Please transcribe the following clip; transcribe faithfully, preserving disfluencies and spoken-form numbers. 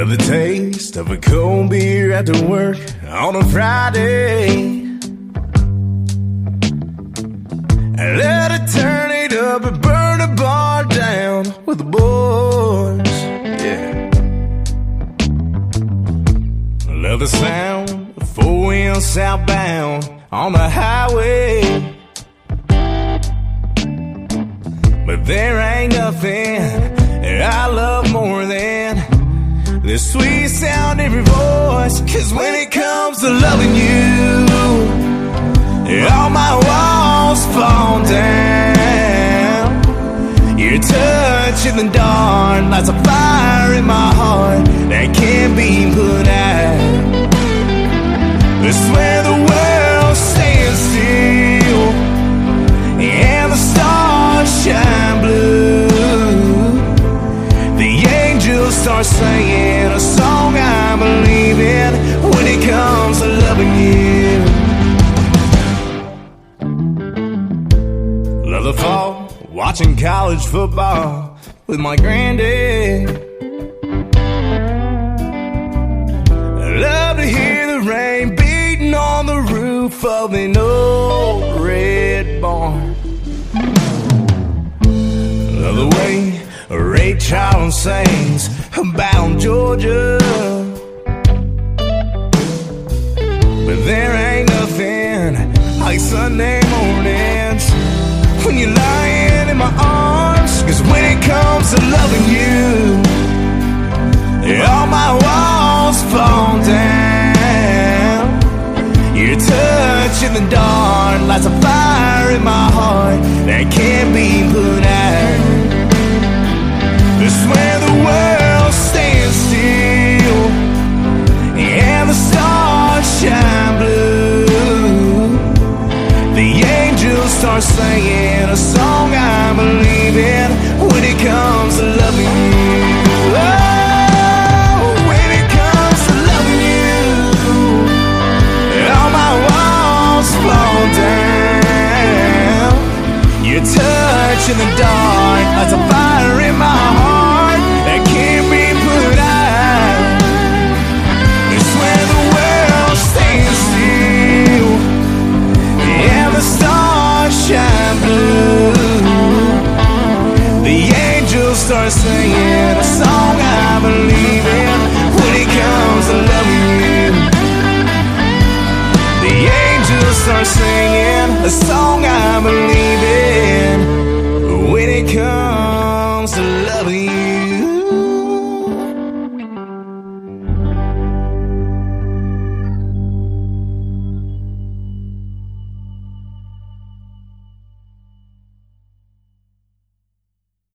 Love the taste of a cold beer after work on a Friday. I love to turn it up and burn a bar down with the boys. Yeah. Love the sound of four wheels southbound on the highway. But there ain't nothing I love more than the sweet sound in your voice. Cause when it comes to loving you, all my walls fall down. Your touch in the dark lights a fire in my heart that can't be put out. I swear the world stands still and the stars shine blue. The angels start singing a song I believe in when it comes to loving you. Love the fall, watching college football with my granddad. I love to hear the rain beating on the roof of an old red barn. Love the way Ray Charles sings about Georgia. But there ain't nothing like Sunday mornings when you're lying in my arms. Cause when it comes to loving you, all my walls fall down. Your touch in the dark lights a fire in my heart that can't be put out. I swear the world stands still and the stars shine blue. The angels start singing a song I believe in when it comes to loving you. Oh, when it comes to loving you, all my walls fall down. Your touch in the dark lights a fire in my heart that can't be put out. I swear the world stands still and the stars shine blue. The angels start singing a song I believe in when it comes to loving you. The angels start singing a song I believe in when it comes to loving you.